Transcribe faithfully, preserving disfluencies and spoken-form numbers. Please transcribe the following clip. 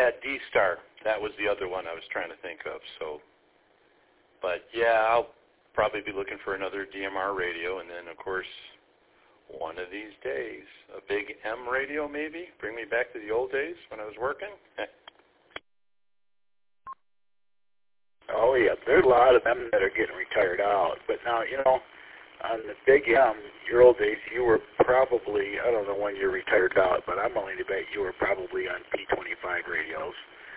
yeah, D-Star. That was the other one I was trying to think of. So, but yeah, I'll probably be looking for another D M R radio, and then of course, one of these days, a big M radio maybe. Bring me back to the old days when I was working. Oh yeah, there's a lot of them that are getting retired out. But now, you know, on the big M, your old days, you were probably, I don't know when you retired out, but I'm willing to bet you were probably on P twenty-five radios.